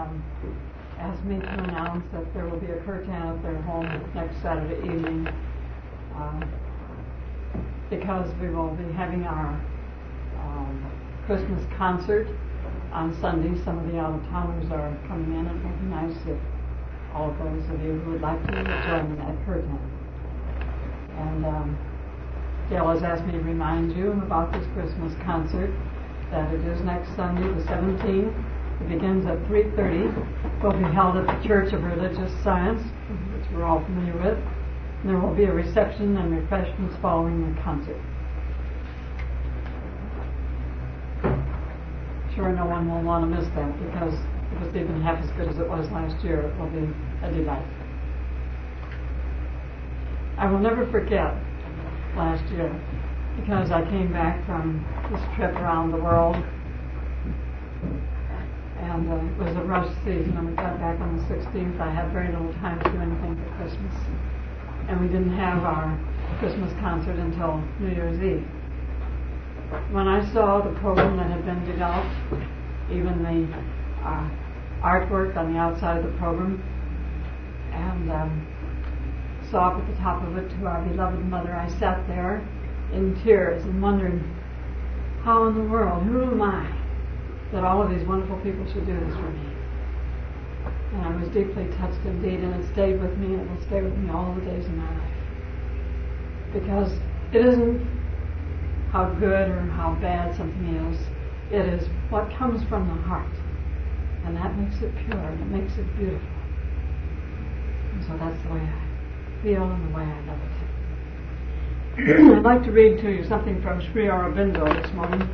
asked me to announce that there will be a curtain at their home next Saturday evening because we will be having our Christmas concert on Sunday. Some of the out-of-towners are coming in. It would be nice if all of those of you who would like to join that curtain. And Dale has asked me to remind you about this Christmas concert, that it is next Sunday, the 17th. It begins at 3:30. It will be held at the Church of Religious Science, which we're all familiar with. And there will be a reception and refreshments following the concert. Sure, no one will want to miss that because if it's even half as good as it was last year, it will be a delight. I will never forget last year because I came back from this trip around the world, and it was a rush season, and we got back on the 16th. I had very little time to do anything for Christmas, and we didn't have our Christmas concert until New Year's Eve. When I saw the program that had been developed, even the artwork on the outside of the program, and saw up at the top of it, "To our beloved mother," I sat there in tears and wondering, how in the world, who am I, that all of these wonderful people should do this for me? And I was deeply touched indeed, and it stayed with me, and it will stay with me all the days of my life. Because it isn't how good or how bad something is, it is what comes from the heart. And that makes it pure, and it makes it beautiful. And so that's the way I feel and the way I love it. I'd like to read to you something from Sri Aurobindo this morning.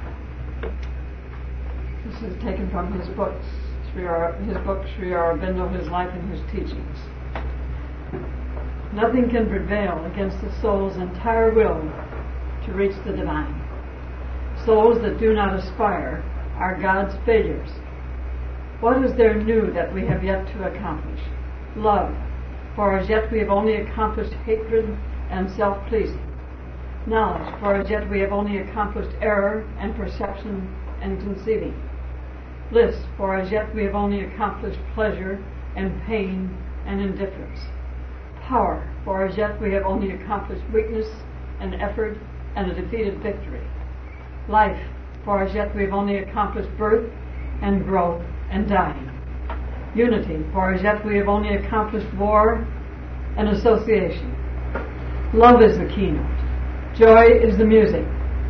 This is taken from his book, Sri Aurobindo, His Life and His Teachings. Nothing can prevail against the soul's entire will to reach the divine. Souls that do not aspire are God's failures. What is there new that we have yet to accomplish? Love, for as yet we have only accomplished hatred and self-pleasing. Knowledge, for as yet we have only accomplished error and perception and conceiving. Bliss, for as yet we have only accomplished pleasure and pain and indifference. Power, for as yet we have only accomplished weakness and effort and a defeated victory. Life, for as yet we have only accomplished birth and growth and dying. Unity, for as yet we have only accomplished war and association. Love is the keynote. Joy is the music.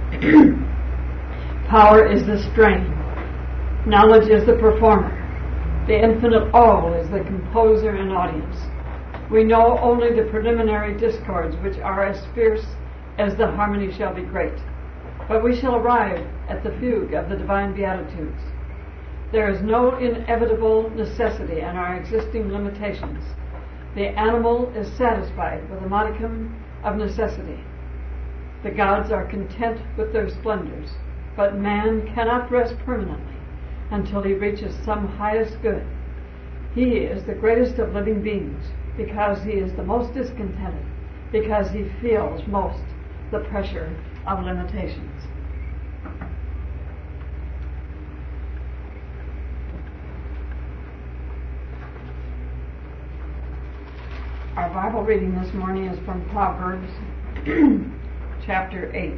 Power is the strain. Knowledge is the performer. The infinite all is the composer and audience. We know only the preliminary discords, which are as fierce as the harmony shall be great. But we shall arrive at the fugue of the divine beatitudes. There is no inevitable necessity in our existing limitations. The animal is satisfied with a modicum of necessity. The gods are content with their splendors, but man cannot rest permanently until he reaches some highest good. He is the greatest of living beings because he is the most discontented, because he feels most the pressure of limitations. Our Bible reading this morning is from Proverbs chapter 8.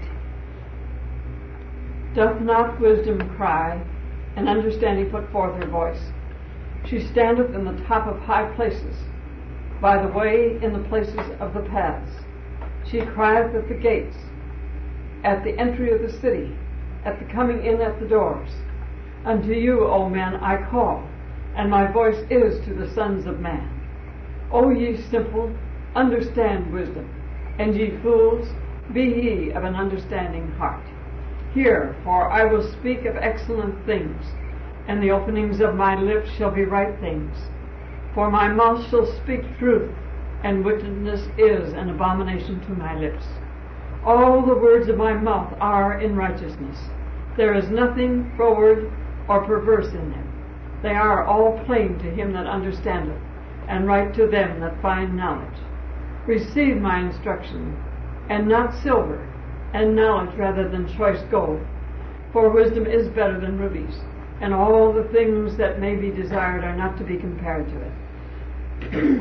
Doth not wisdom cry, and understanding put forth her voice? She standeth in the top of high places, by the way in the places of the paths. She crieth at the gates, at the entry of the city, at the coming in at the doors. Unto you, O men, I call, and my voice is to the sons of man. O ye simple, understand wisdom, and ye fools, be ye of an understanding heart. Hear, for I will speak of excellent things, and the openings of my lips shall be right things. For my mouth shall speak truth, and wickedness is an abomination to my lips. All the words of my mouth are in righteousness. There is nothing froward or perverse in them. They are all plain to him that understandeth, and right to them that find knowledge. Receive my instruction, and not silver, and knowledge rather than choice gold. For wisdom is better than rubies, and all the things that may be desired are not to be compared to it.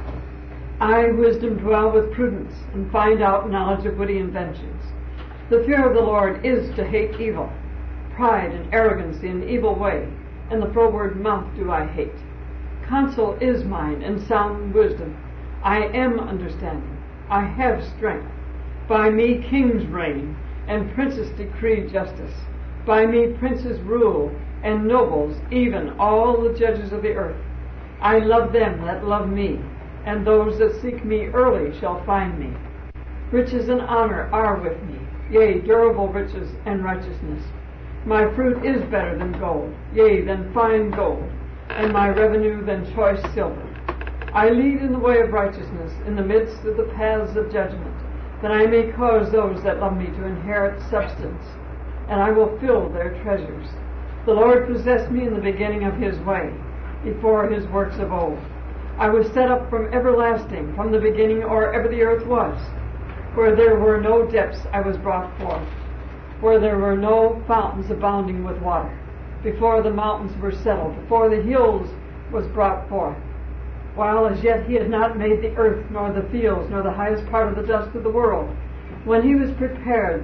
I, wisdom, dwell with prudence, and find out knowledge of witty inventions. The fear of the Lord is to hate evil, pride and arrogancy and evil way, and the froward mouth do I hate. Counsel is mine, and sound wisdom. I am understanding. I have strength. By me kings reign, and princes decree justice. By me princes rule, and nobles, even all the judges of the earth. I love them that love me, and those that seek me early shall find me. Riches and honor are with me, yea, durable riches and righteousness. My fruit is better than gold, yea, than fine gold, and my revenue than choice silver. I lead in the way of righteousness, in the midst of the paths of judgment, that I may cause those that love me to inherit substance, and I will fill their treasures. The Lord possessed me in the beginning of his way, before his works of old. I was set up from everlasting, from the beginning, or ever the earth was. Where there were no depths I was brought forth, where there were no fountains abounding with water, before the mountains were settled, before the hills was brought forth. While as yet he had not made the earth, nor the fields, nor the highest part of the dust of the world. When he prepared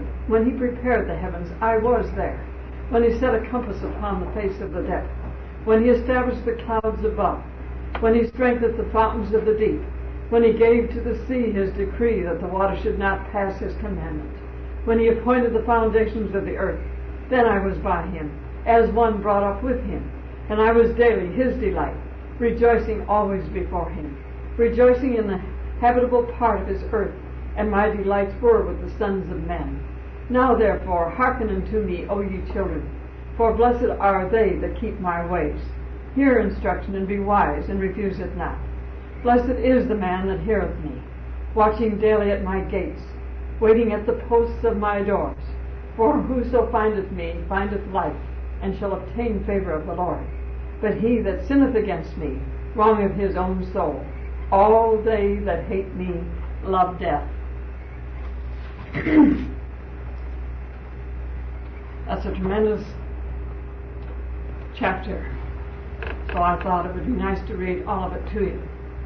the heavens, I was there. When he set a compass upon the face of the depth, when he established the clouds above, when he strengthened the fountains of the deep, when he gave to the sea his decree that the water should not pass his commandment, when he appointed the foundations of the earth, then I was by him, as one brought up with him, and I was daily his delight, rejoicing always before him, rejoicing in the habitable part of his earth, and my delights were with the sons of men. Now therefore hearken unto me, O ye children, for blessed are they that keep my ways. Hear instruction, and be wise, and refuse it not. Blessed is the man that heareth me, watching daily at my gates, waiting at the posts of my doors. For whoso findeth me findeth life, and shall obtain favor of the Lord. But he that sinneth against me wrongeth his own soul. All they that hate me love death. That's a tremendous chapter. So I thought it would be nice to read all of it to you.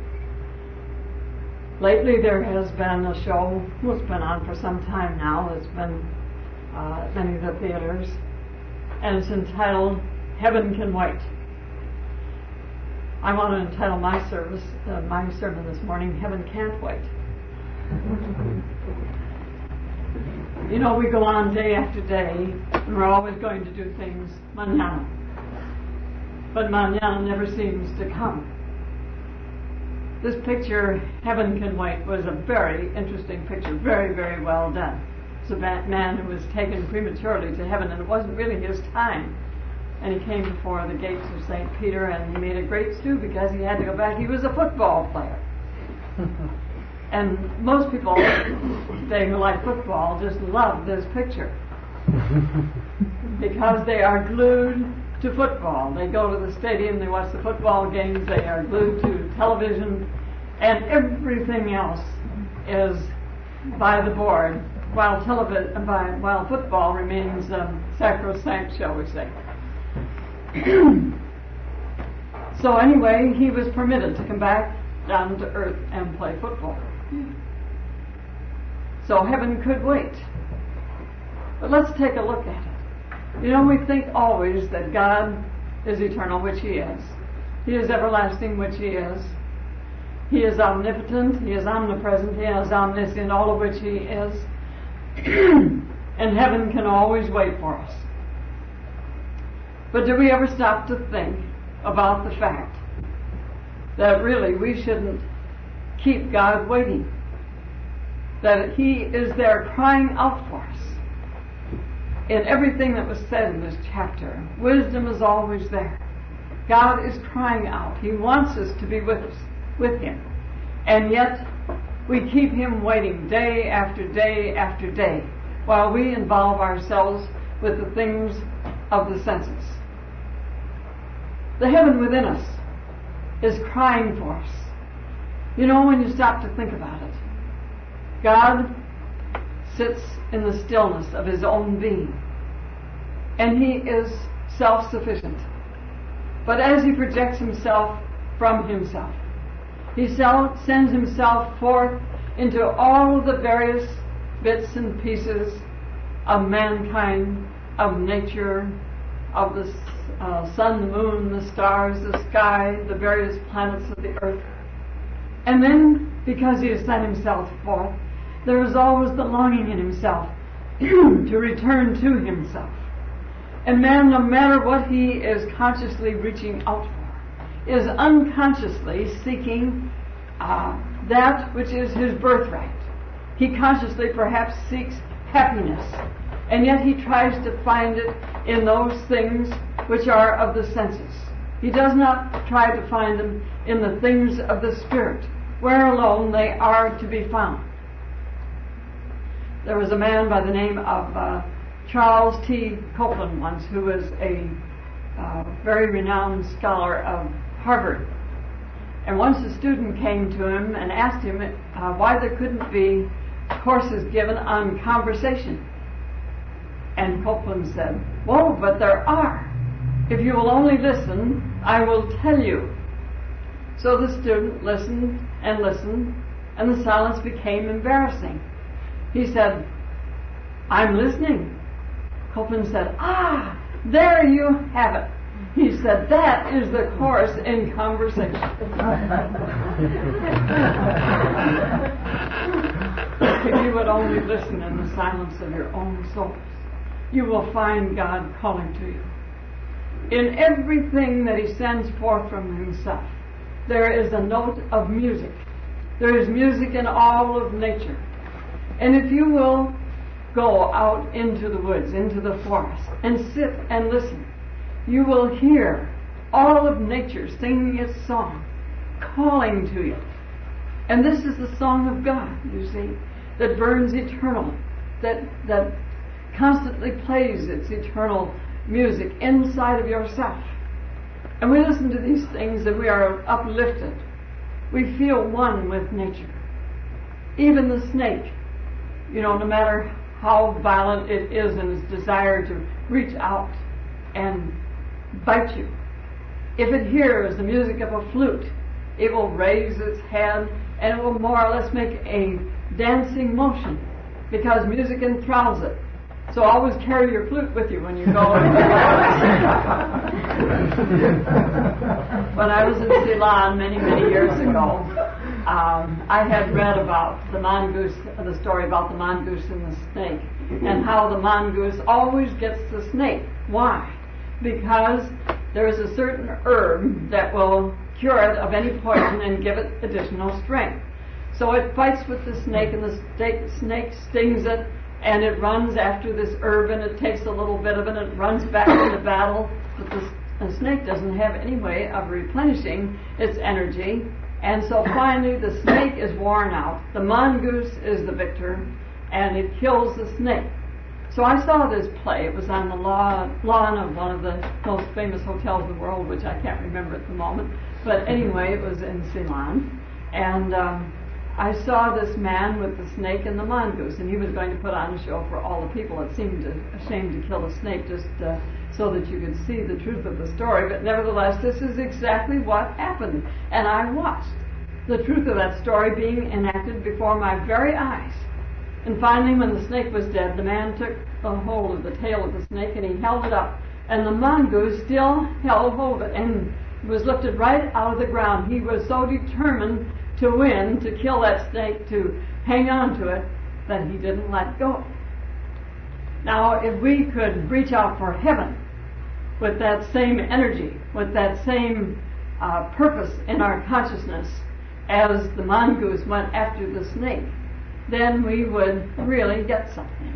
Lately there has been a show, well, it's been on for some time now, it's been at many of the theaters, and it's entitled Heaven Can Wait. I want to entitle my sermon this morning, Heaven Can't Wait. You know, we go on day after day, and we're always going to do things mañana. But mañana never seems to come. This picture, Heaven Can Wait, was a very interesting picture, very, very well done. It's a man who was taken prematurely to heaven, and it wasn't really his time. And he came before the gates of St. Peter, and he made a great stew because he had to go back. He was a football player. And most people today who like football just love this picture because they are glued to football. They go to the stadium, they watch the football games, they are glued to television, and everything else is by the board, while football remains sacrosanct, shall we say. So anyway, he was permitted to come back down to earth and play football. So heaven could wait. But let's take a look at it. You know, we think always that God is eternal, which he is. He is everlasting, which he is. He is omnipotent, he is omnipresent, he is omniscient, all of which he is. And heaven can always wait for us. But do we ever stop to think about the fact that really we shouldn't keep God waiting? That he is there crying out for us. In everything that was said in this chapter, wisdom is always there. God is crying out. He wants us to be with him. And yet, we keep him waiting day after day after day while we involve ourselves with the things of the senses. The heaven within us is crying for us. You know, when you stop to think about it, God sits in the stillness of his own being. And he is self-sufficient. But as he projects himself from himself, he sends himself forth into all the various bits and pieces of mankind, of nature, of the sun, the moon, the stars, the sky, the various planets of the earth. And then, because he has sent himself forth, there is always the longing in himself to return to himself. And man, no matter what he is consciously reaching out for, is unconsciously seeking that which is his birthright. He consciously perhaps seeks happiness, and yet he tries to find it in those things which are of the senses. He does not try to find them in the things of the Spirit, where alone they are to be found. There was a man by the name of Charles T. Copeland once, who was a very renowned scholar of Harvard. And once a student came to him and asked him why there couldn't be courses given on conversation. And Copeland said, "Well, but there are. If you will only listen, I will tell you." So the student listened, and the silence became embarrassing. He said, "I'm listening." Copeland said, "Ah, there you have it." He said, "That is the course in conversation." If you would only listen in the silence of your own souls, you will find God calling to you. In everything that he sends forth from himself, there is a note of music. There is music in all of nature. And if you will go out into the woods, into the forest, and sit and listen, you will hear all of nature singing its song, calling to you. And this is the song of God, you see, that burns eternal, that constantly plays its eternal music inside of yourself. And we listen to these things and we are uplifted. We feel one with nature. Even the snake, no matter how violent it is in its desire to reach out and bite you, if it hears the music of a flute, it will raise its head and it will more or less make a dancing motion because music enthralls it. So always carry your flute with you when you go. When I was in Ceylon many, many years ago, I had read about the mongoose, the story about the mongoose and the snake, and how the mongoose always gets the snake. Why? Because there is a certain herb that will cure it of any poison and give it additional strength. So it fights with the snake, and the snake stings it, and it runs after this herb, and it takes a little bit of it, and it runs back into battle. But the snake doesn't have any way of replenishing its energy, and so finally the snake is worn out. The mongoose is the victor, and it kills the snake. So I saw this play. It was on the lawn of one of the most famous hotels in the world, which I can't remember at the moment. But anyway, it was in Ceylon, and I saw this man with the snake and the mongoose, and he was going to put on a show for all the people. It seemed a shame to kill a snake just so that you could see the truth of the story, but nevertheless, this is exactly what happened. And I watched the truth of that story being enacted before my very eyes. And finally, when the snake was dead, the man took a hold of the tail of the snake and he held it up, and the mongoose still held hold of it and was lifted right out of the ground. He was so determined to win, to kill that snake, to hang on to it, that he didn't let go. Now, if we could reach out for heaven with that same energy, with that same purpose in our consciousness as the mongoose went after the snake, then we would really get something.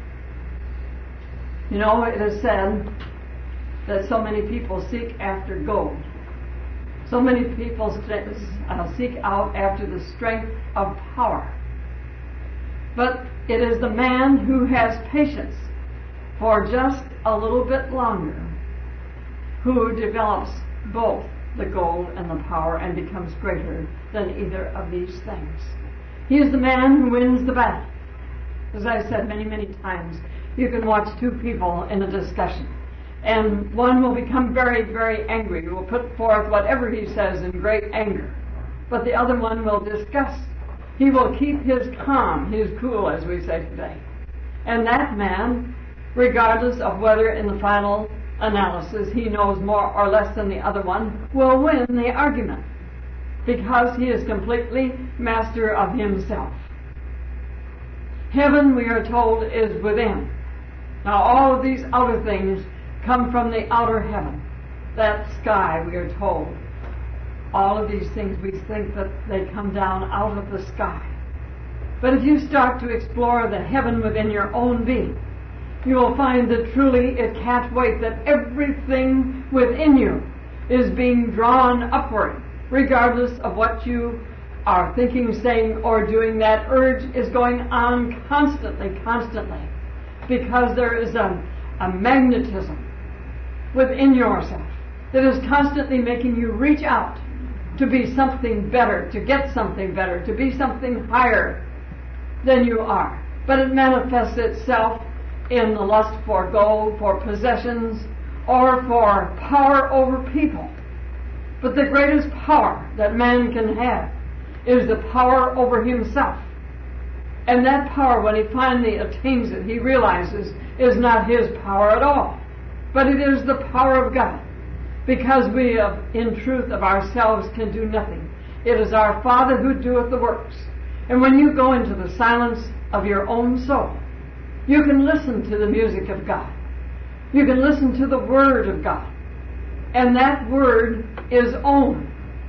It is said that so many people seek after gold. So many people seek out after the strength of power. But it is the man who has patience for just a little bit longer who develops both the gold and the power and becomes greater than either of these things. He is the man who wins the battle. As I've said many, many times, you can watch two people in a discussion, And one will become very, very angry. He will put forth whatever he says in great anger. But the other one will discuss. He will keep his calm, his cool, as we say today. And that man, regardless of whether in the final analysis he knows more or less than the other one, will win the argument, because he is completely master of himself. Heaven, we are told, is within. Now all of these outer things come from the outer heaven. That sky, we are told. All of these things, we think that they come down out of the sky. But if you start to explore the heaven within your own being, you will find that truly it can't wait, that everything within you is being drawn upward, regardless of what you are thinking, saying, or doing. That urge is going on constantly, because there is a magnetism within yourself that is constantly making you reach out to be something better, to get something better, to be something higher than you are. But it manifests itself in the lust for gold, for possessions, or for power over people. But the greatest power that man can have is the power over himself. And that power, when he finally attains it, he realizes is not his power at all, but it is the power of God. Because we, in truth, of ourselves can do nothing. It is our Father who doeth the works. And when you go into the silence of your own soul, you can listen to the music of God. You can listen to the Word of God. And that Word is Om.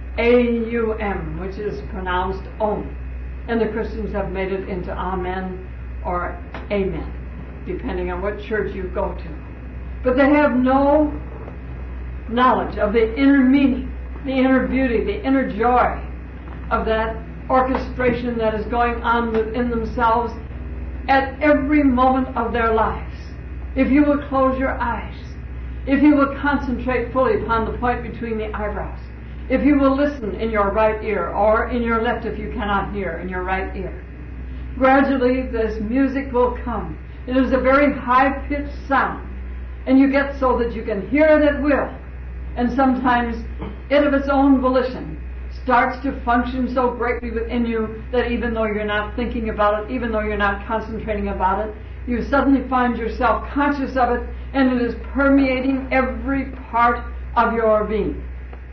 A-U-M, which is pronounced Om. And the Christians have made it into Amen or Amen, depending on what church you go to. But they have no knowledge of the inner meaning, the inner beauty, the inner joy of that orchestration that is going on within themselves at every moment of their lives. If you will close your eyes, if you will concentrate fully upon the point between the eyebrows, if you will listen in your right ear, or in your left if you cannot hear, in your right ear, gradually this music will come. It is a very high-pitched sound, and you get so that you can hear it at will. And sometimes it of its own volition starts to function so greatly within you that even though you're not thinking about it, even though you're not concentrating about it, you suddenly find yourself conscious of it, and it is permeating every part of your being.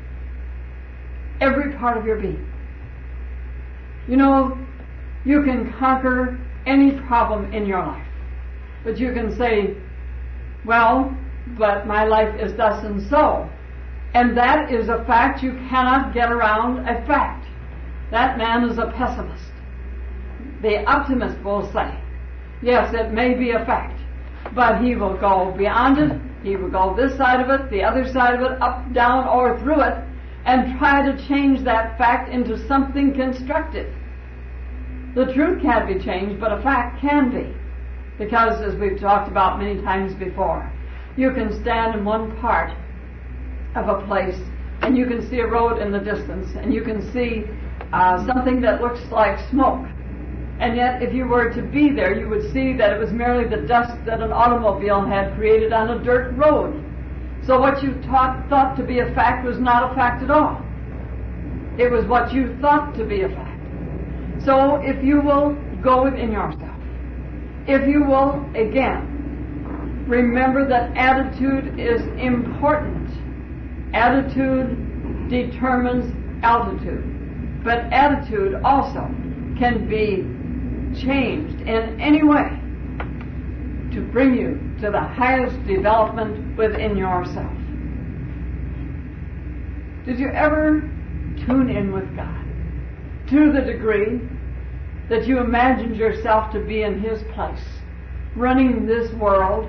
Every part of your being. You know, you can conquer any problem in your life. But you can say, well, but my life is thus and so. And that is a fact. You cannot get around a fact. That man is a pessimist. The optimist will say, yes, it may be a fact, but he will go beyond it. He will go this side of it, the other side of it, up, down, or through it, and try to change that fact into something constructive. The truth can't be changed, but a fact can be. Because, as we've talked about many times before, you can stand in one part of a place and you can see a road in the distance, and you can see something that looks like smoke. And yet, if you were to be there, you would see that it was merely the dust that an automobile had created on a dirt road. So what you thought to be a fact was not a fact at all. It was what you thought to be a fact. So if you will go within yourself, if you will, again, remember that attitude is important. Attitude determines altitude. But attitude also can be changed in any way to bring you to the highest development within yourself. Did you ever tune in with God to the degree that you imagined yourself to be in His place, running this world?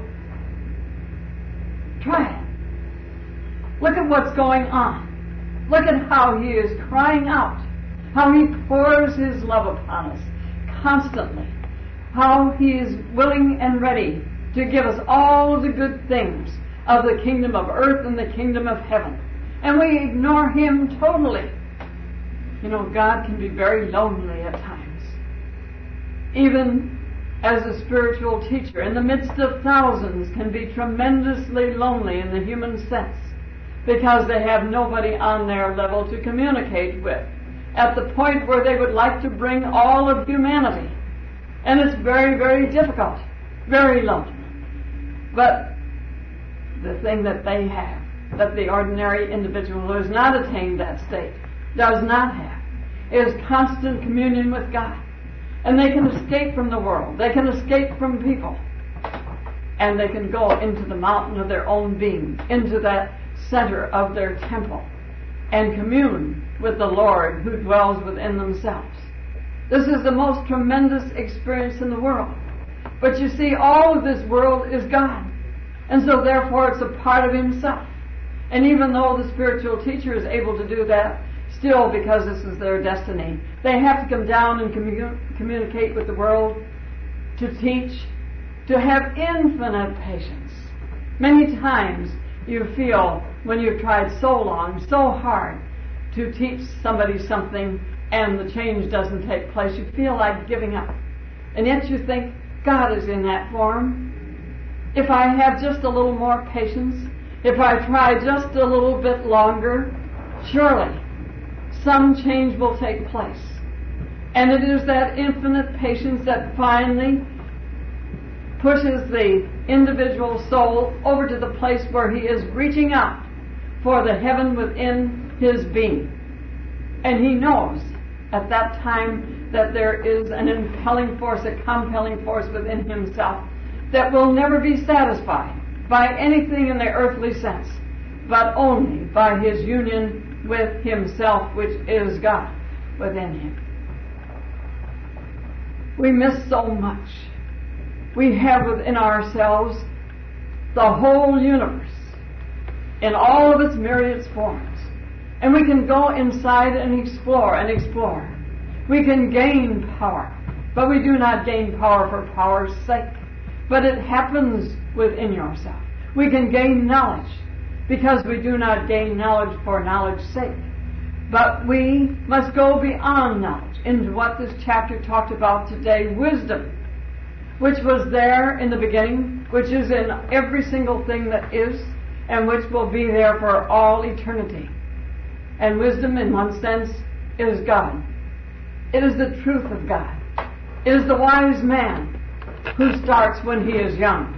Try it. Look at what's going on. Look at how He is crying out, how He pours His love upon us constantly, how He is willing and ready to give us all the good things of the kingdom of earth and the kingdom of heaven. And we ignore Him totally. You know, God can be very lonely at times. Even as a spiritual teacher in the midst of thousands can be tremendously lonely in the human sense, because they have nobody on their level to communicate with, at the point where they would like to bring all of humanity. And it's very, very difficult, very lonely. But the thing that they have, that the ordinary individual who has not attained that state does not have, is constant communion with God. And they can escape from the world. They can escape from people. And they can go into the mountain of their own being, into that center of their temple, and commune with the Lord who dwells within themselves. This is the most tremendous experience in the world. But you see, all of this world is God. And so therefore it's a part of Himself. And even though the spiritual teacher is able to do that, still, because this is their destiny, they have to come down and communicate with the world, to teach, to have infinite patience. Many times you feel, when you've tried so long, so hard to teach somebody something, and the change doesn't take place, you feel like giving up. And yet you think, God is in that form. If I have just a little more patience, if I try just a little bit longer, surely some change will take place. And it is that infinite patience that finally pushes the individual soul over to the place where he is reaching out for the heaven within his being. And he knows at that time that there is an impelling force, a compelling force within himself that will never be satisfied by anything in the earthly sense, but only by his union with himself, which is God within him. We miss so much. We have within ourselves the whole universe in all of its myriad forms. And we can go inside and explore and explore. We can gain power, but we do not gain power for power's sake. But it happens within yourself. We can gain knowledge, because we do not gain knowledge for knowledge's sake. But we must go beyond knowledge into what this chapter talked about today, wisdom, which was there in the beginning, which is in every single thing that is, and which will be there for all eternity. And wisdom, in one sense, is God. It is the truth of God. It is the wise man who starts when he is young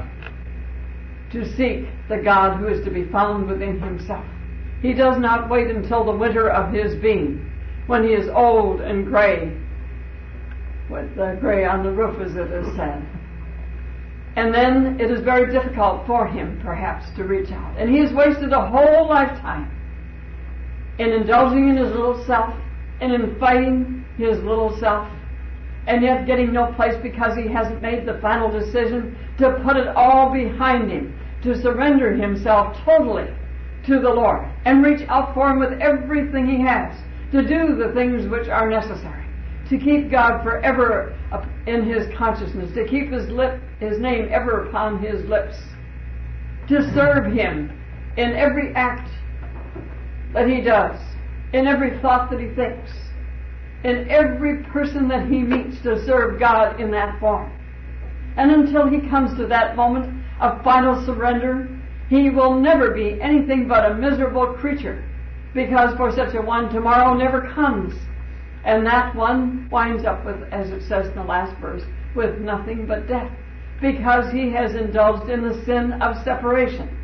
to seek the God who is to be found within himself. He does not wait until the winter of his being, when he is old and gray, with the gray on the roof, as it is said. And then it is very difficult for him, perhaps, to reach out. And he has wasted a whole lifetime in indulging in his little self, and in fighting his little self, and yet getting no place because he hasn't made the final decision to put it all behind him, to surrender himself totally to the Lord, and reach out for him with everything he has, to do the things which are necessary, to keep God forever in his consciousness, to keep his name ever upon his lips, to serve him in every act that he does, in every thought that he thinks, in every person that he meets, to serve God in that form. And until he comes to that moment of final surrender, he will never be anything but a miserable creature, because for such a one tomorrow never comes. And that one winds up with, as it says in the last verse, with nothing but death, because he has indulged in the sin of separation.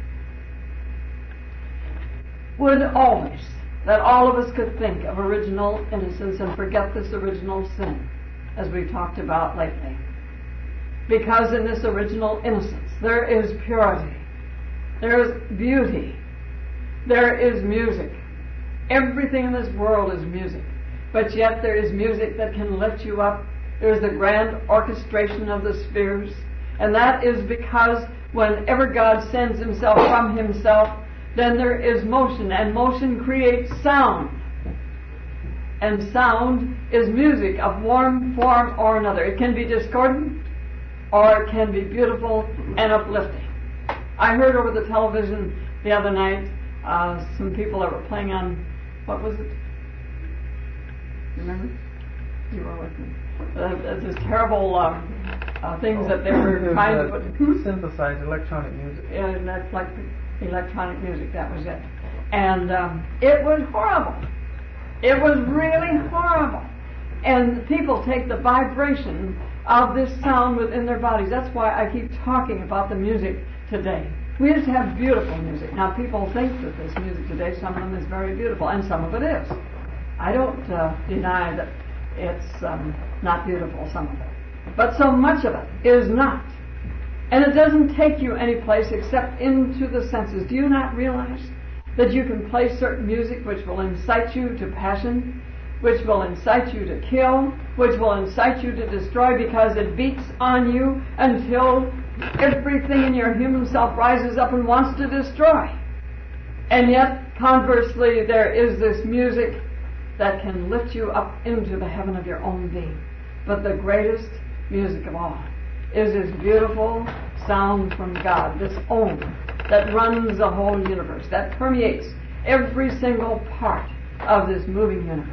Would always that all of us could think of original innocence and forget this original sin, as we've talked about lately. Because in this original innocence there is purity, there is beauty, there is music. Everything in this world is music, but yet there is music that can lift you up. There is the grand orchestration of the spheres, and that is because whenever God sends himself from himself, then there is motion, and motion creates sound. And sound is music of one form or another. It can be discordant, or it can be beautiful and uplifting. I heard over the television the other night some people that were playing on, what was it? Remember? You were with me. This terrible things that they were trying to put. Synthesized electronic music. Yeah, that's like electronic music. That was it. And it was horrible. It was really horrible. And people take the vibration of this sound within their bodies. That's why I keep talking about the music today. We just have beautiful music. Now, people think that this music today, some of them is very beautiful, and some of it is. I don't deny that it's not beautiful, some of it. But so much of it is not. And it doesn't take you any place except into the senses. Do you not realize that you can play certain music which will incite you to passion, which will incite you to kill, which will incite you to destroy, because it beats on you until everything in your human self rises up and wants to destroy. And yet, conversely, there is this music that can lift you up into the heaven of your own being. But the greatest music of all is this beautiful sound from God, this Om, that runs the whole universe, that permeates every single part of this moving universe.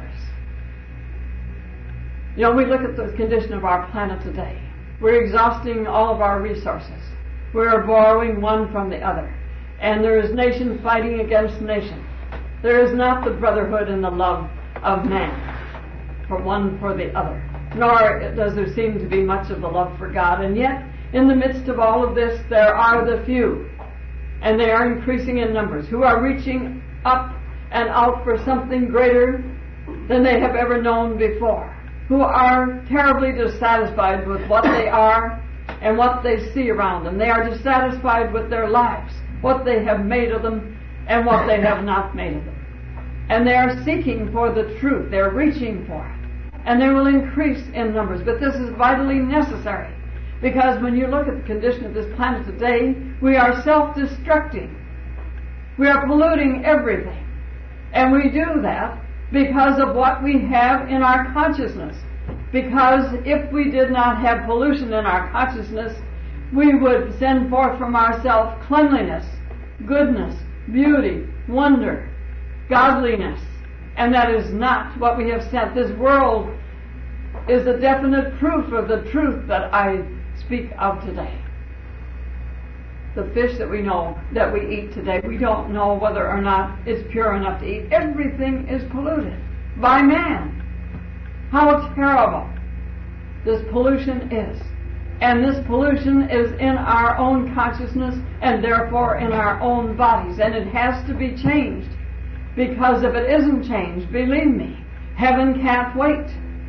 You know, we look at the condition of our planet today. We're exhausting all of our resources. We're borrowing one from the other. And there is nation fighting against nation. There is not the brotherhood and the love of man for one for the other. Nor does there seem to be much of the love for God. And yet, in the midst of all of this, there are the few, and they are increasing in numbers, who are reaching up and out for something greater than they have ever known before, who are terribly dissatisfied with what they are and what they see around them. They are dissatisfied with their lives, what they have made of them and what they have not made of them. And they are seeking for the truth. They're reaching for it. And they will increase in numbers. But this is vitally necessary, because when you look at the condition of this planet today, we are self-destructing. We are polluting everything. And we do that because of what we have in our consciousness. Because if we did not have pollution in our consciousness, we would send forth from ourselves cleanliness, goodness, beauty, wonder, godliness. And that is not what we have sent. This world is a definite proof of the truth that I speak of today. The fish that we know that we eat today, we don't know whether or not it's pure enough to eat. Everything is polluted by man. How terrible this pollution is. And this pollution is in our own consciousness and therefore in our own bodies. And it has to be changed. Because if it isn't changed, believe me, heaven can't wait.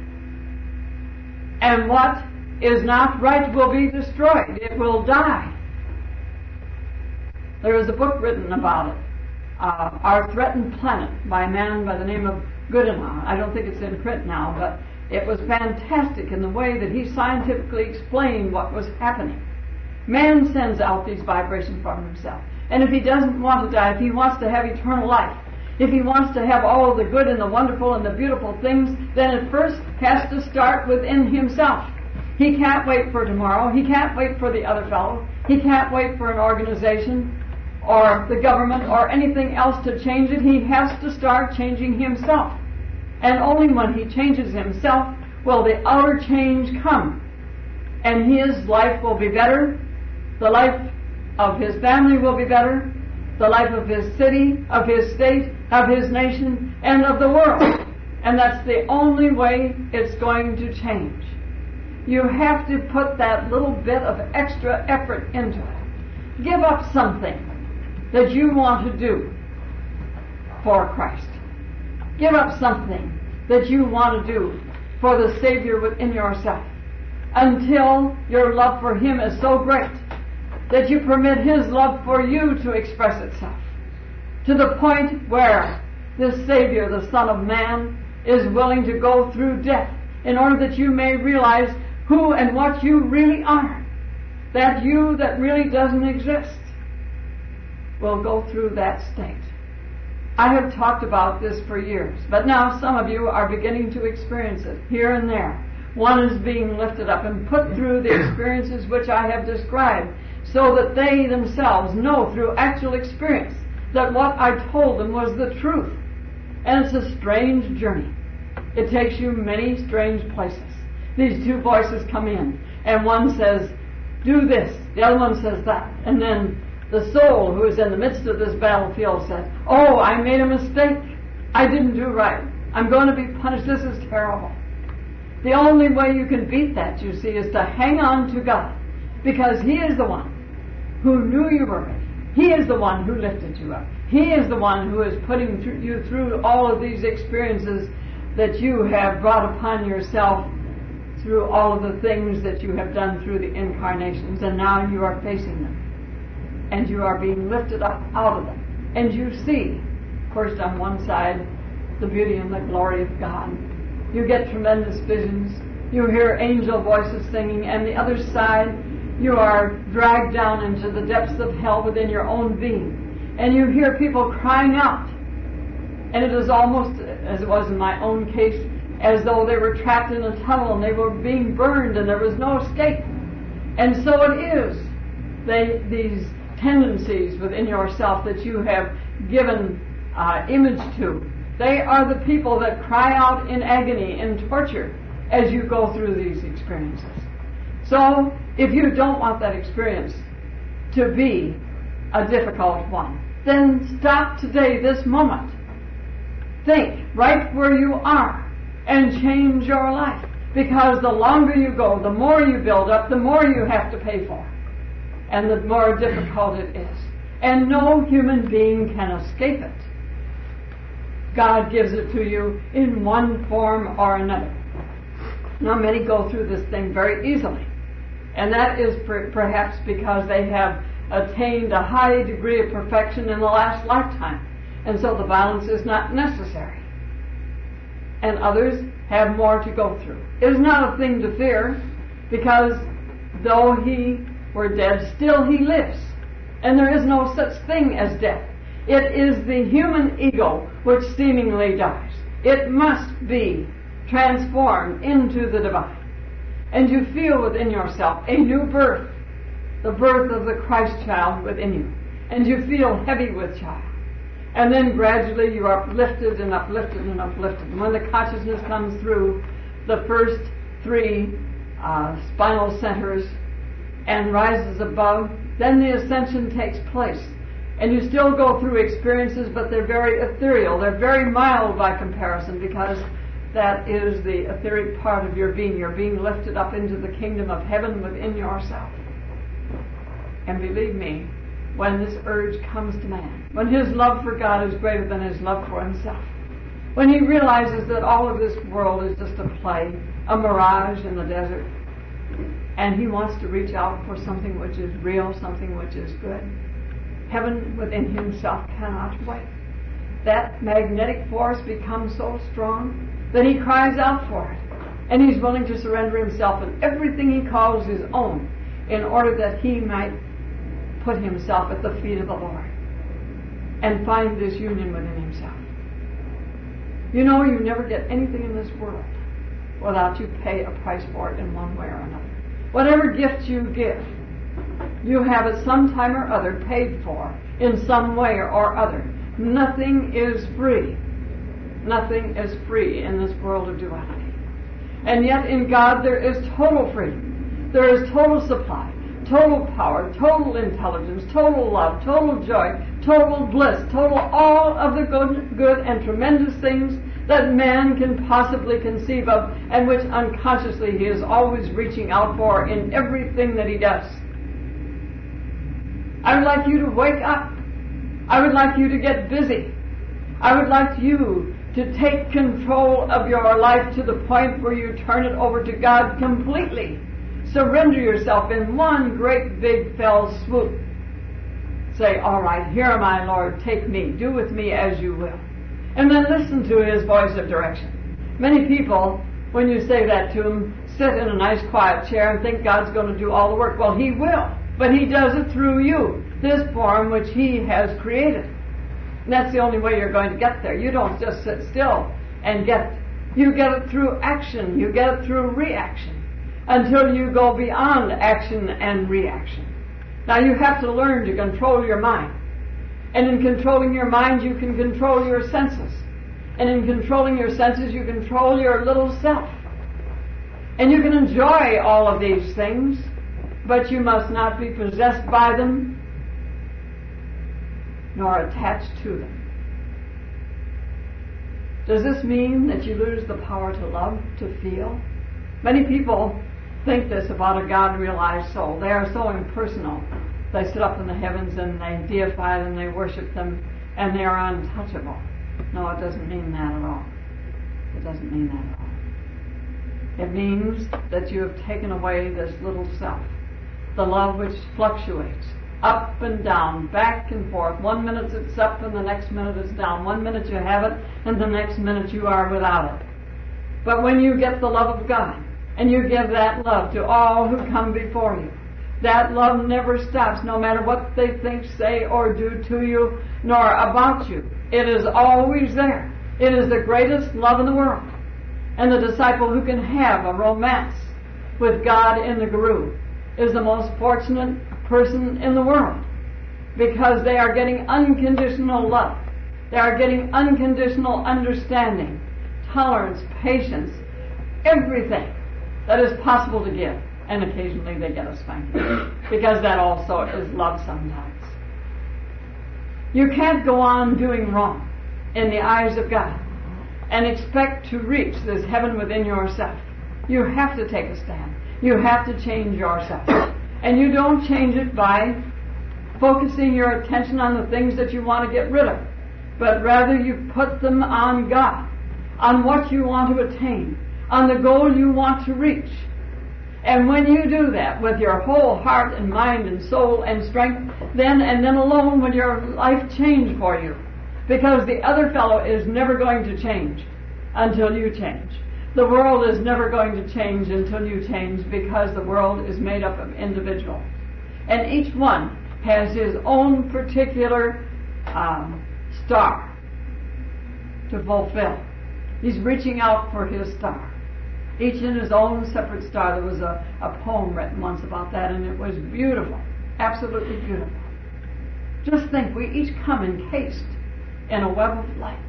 And what is not right will be destroyed. It will die. There is a book written about it, Our Threatened Planet, by a man by the name of Goodenough. I don't think it's in print now, but it was fantastic in the way that he scientifically explained what was happening. Man sends out these vibrations from himself. And if he doesn't want to die, if he wants to have eternal life, if he wants to have all the good and the wonderful and the beautiful things, then it first has to start within himself. He can't wait for tomorrow. He can't wait for the other fellow. He can't wait for an organization or the government or anything else to change it. He has to start changing himself. And only when he changes himself will the outer change come. And his life will be better. The life of his family will be better. The life of his city, of his state, of his nation, and of the world. And that's the only way it's going to change. You have to put that little bit of extra effort into it. Give up something that you want to do for Christ. Give up something that you want to do for the Savior within yourself, until your love for Him is so great that you permit His love for you to express itself, to the point where this Savior, the Son of Man, is willing to go through death in order that you may realize who and what you really are. That you that really doesn't exist will go through that state. I have talked about this for years, but now some of you are beginning to experience it here and there. One is being lifted up and put through the experiences which I have described, so that they themselves know through actual experience that what I told them was the truth. And it's a strange journey. It takes you many strange places. These two voices come in, and one says, do this. The other one says that. And then the soul who is in the midst of this battlefield says, oh, I made a mistake. I didn't do right. I'm going to be punished. This is terrible. The only way you can beat that, you see, is to hang on to God, because He is the one who knew you were ready. He is the one who lifted you up. He is the one who is putting you through all of these experiences that you have brought upon yourself through all of the things that you have done through the incarnations, and now you are facing them, and you are being lifted up out of them. And you see, first on one side, the beauty and the glory of God. You get tremendous visions. You hear angel voices singing, and the other side, you are dragged down into the depths of hell within your own being. And you hear people crying out. And it is almost, as it was in my own case, as though they were trapped in a tunnel and they were being burned and there was no escape. And so it is. These tendencies within yourself that you have given image to, they are the people that cry out in agony, in torture, as you go through these experiences. So, if you don't want that experience to be a difficult one, then stop today, this moment. Think right where you are and change your life. Because the longer you go, the more you build up, the more you have to pay for. And the more difficult it is. And no human being can escape it. God gives it to you in one form or another. Now, many go through this thing very easily. And that is perhaps because they have attained a high degree of perfection in the last lifetime. And so the violence is not necessary. And others have more to go through. It is not a thing to fear, because though he were dead, still he lives. And there is no such thing as death. It is the human ego which seemingly dies. It must be transformed into the divine. And you feel within yourself a new birth, the birth of the Christ child within you. And you feel heavy with child. And then gradually you are uplifted and uplifted and uplifted. And when the consciousness comes through the first three spinal centers and rises above, then the ascension takes place. And you still go through experiences, but they're very ethereal. They're very mild by comparison, because that is the etheric part of your being. You're being lifted up into the kingdom of heaven within yourself. And believe me, when this urge comes to man, when his love for God is greater than his love for himself, when he realizes that all of this world is just a play, a mirage in the desert, and he wants to reach out for something which is real, something which is good, heaven within himself cannot wait. That magnetic force becomes so strong that he cries out for it. And he's willing to surrender himself and everything he calls his own in order that he might put himself at the feet of the Lord and find this union within himself. You know, you never get anything in this world without you pay a price for it in one way or another. Whatever gift you give, you have at some time or other paid for in some way or other. Nothing is free. Nothing is free in this world of duality. And yet in God there is total freedom. There is total supply, total power, total intelligence, total love, total joy, total bliss, total all of the good and tremendous things that man can possibly conceive of, and which unconsciously he is always reaching out for in everything that he does. I would like you to wake up. I would like you to get busy. I would like you to take control of your life to the point where you turn it over to God completely. Surrender yourself in one great big fell swoop. Say, all right, here am I, Lord, take me, do with me as you will. And then listen to his voice of direction. Many people, when you say that to them, sit in a nice quiet chair and think God's going to do all the work. Well, he will, but he does it through you, this form which he has created. And that's the only way you're going to get there. You don't just sit still and get it. You get it through action. You get it through reaction until you go beyond action and reaction. Now you have to learn to control your mind. And in controlling your mind, you can control your senses. And in controlling your senses, you control your little self. And you can enjoy all of these things, but you must not be possessed by them, nor attached to them. Does this mean that you lose the power to love, to feel? Many people think this about a God-realized soul. They are so impersonal. They sit up in the heavens and they deify them, they worship them, and they are untouchable. No, it doesn't mean that at all. It doesn't mean that at all. It means that you have taken away this little self, the love which fluctuates up and down, back and forth. 1 minute it's up and the next minute it's down. 1 minute you have it and the next minute you are without it. But when you get the love of God and you give that love to all who come before you, that love never stops, no matter what they think, say, or do to you, nor about you. It is always there. It is the greatest love in the world. And the disciple who can have a romance with God in the guru is the most fortunate person in the world, because they are getting unconditional love. They are getting unconditional understanding, tolerance, patience, everything that is possible to give. And occasionally they get a spanking, because that also is love sometimes. You can't go on doing wrong in the eyes of God and expect to reach this heaven within yourself. You have to take a stand. You have to change yourself. And you don't change it by focusing your attention on the things that you want to get rid of, but rather you put them on God, on what you want to attain, on the goal you want to reach. And when you do that with your whole heart and mind and soul and strength, then and then alone will your life change for you. Because the other fellow is never going to change until you change. The world is never going to change until you change, because the world is made up of individuals. And each one has his own particular star to fulfill. He's reaching out for his star. Each in his own separate star. There was a poem written once about that, and it was beautiful. Absolutely beautiful. Just think, we each come encased in a web of light.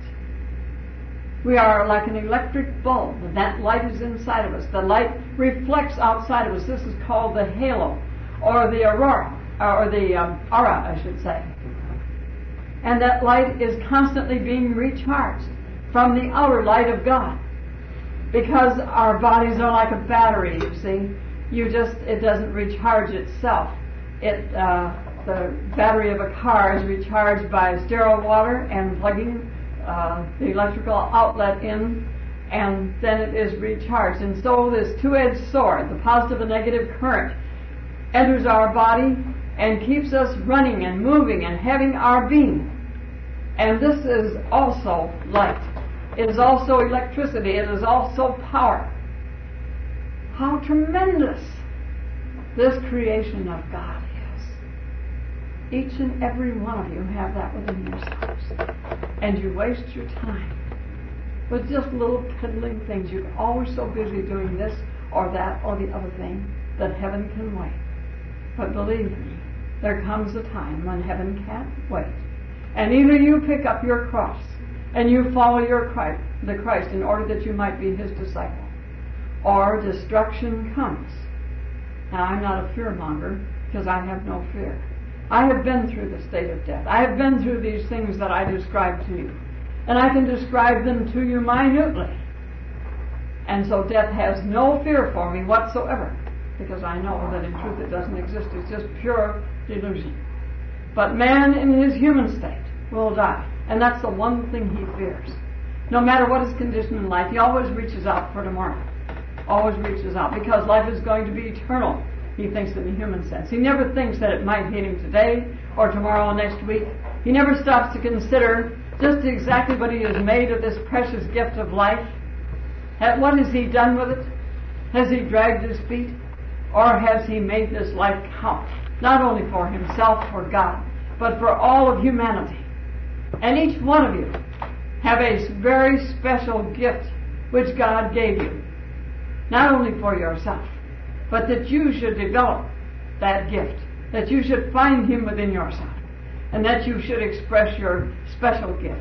We are like an electric bulb, and that light is inside of us. The light reflects outside of us. This is called the halo, or the aurora, or the aura, I should say. And that light is constantly being recharged from the outer light of God. Because our bodies are like a battery, you see. It doesn't recharge itself. The battery of a car is recharged by sterile water and plugging the electrical outlet in, and then it is recharged. And so this two-edged sword, the positive and negative current, enters our body and keeps us running and moving and having our being. And this is also light. It is also electricity. It is also power. How tremendous this creation of God is. Each and every one of you have that within yourselves. And you waste your time with just little piddling things. You're always so busy doing this or that or the other thing that heaven can wait. But believe me, there comes a time when heaven can't wait. And either you pick up your cross and you follow the Christ in order that you might be his disciple, or destruction comes. Now, I'm not a fearmonger, because I have no fear. I have been through the state of death. I have been through these things that I described to you. And I can describe them to you minutely. And so death has no fear for me whatsoever, because I know that in truth it doesn't exist. It's just pure delusion. But man in his human state will die. And that's the one thing he fears. No matter what his condition in life, he always reaches out for tomorrow. Always reaches out, because life is going to be eternal, he thinks, in the human sense. He never thinks that it might hit him today or tomorrow or next week. He never stops to consider just exactly what he has made of this precious gift of life. What has he done with it? Has he dragged his feet? Or has he made this life count? Not only for himself, for God, but for all of humanity. And each one of you have a very special gift which God gave you. Not only for yourself, but that you should develop that gift, that you should find him within yourself, and that you should express your special gift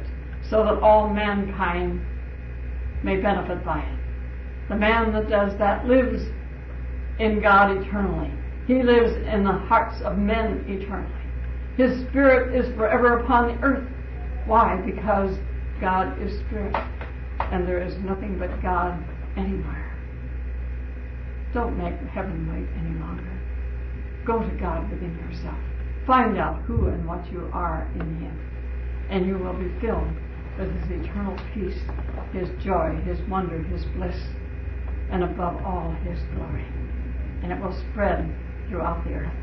so that all mankind may benefit by it. The man that does that lives in God eternally. He lives in the hearts of men eternally. His spirit is forever upon the earth. Why? Because God is spirit, and there is nothing but God anywhere. Don't make heaven wait any longer. Go to God within yourself. Find out who and what you are in Him, and you will be filled with His eternal peace, His joy, His wonder, His bliss, and above all, His glory. And it will spread throughout the earth.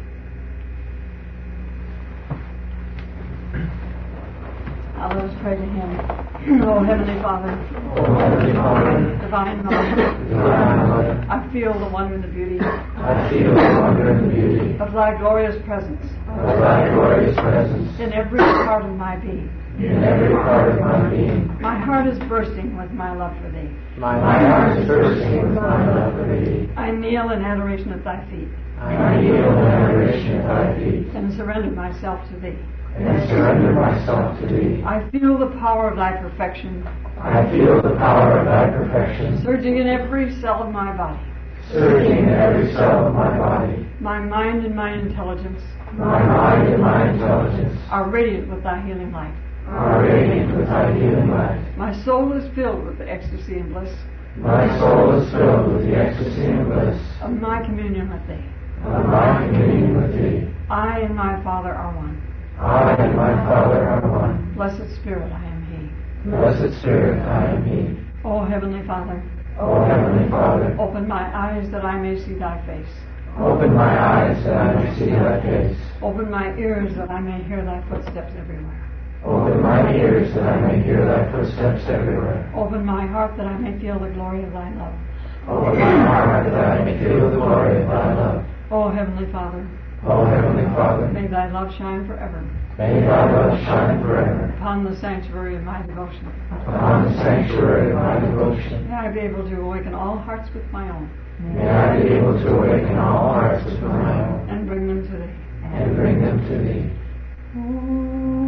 Now let us pray to Him. Oh, Heavenly Father, Divine Mother, I feel the wonder and the beauty of Thy glorious presence in every part of my being. My heart is bursting with my love for Thee. I kneel in adoration at Thy feet. And surrender myself to Thee. I feel the power of Thy perfection. Surging in every cell of my body. My mind and my intelligence are radiant with Thy healing light. My soul is filled with the ecstasy and bliss of my communion with Thee. I and my Father are one. Blessed Spirit, I am He. O Heavenly Father, open my eyes that I may see Thy face. Open my ears that I may hear Thy footsteps everywhere. Open my heart that I may feel the glory of Thy love. O Heavenly Father, may Thy love shine forever upon the sanctuary of my devotion. May I be able to awaken all hearts with my own. And bring them to Thee.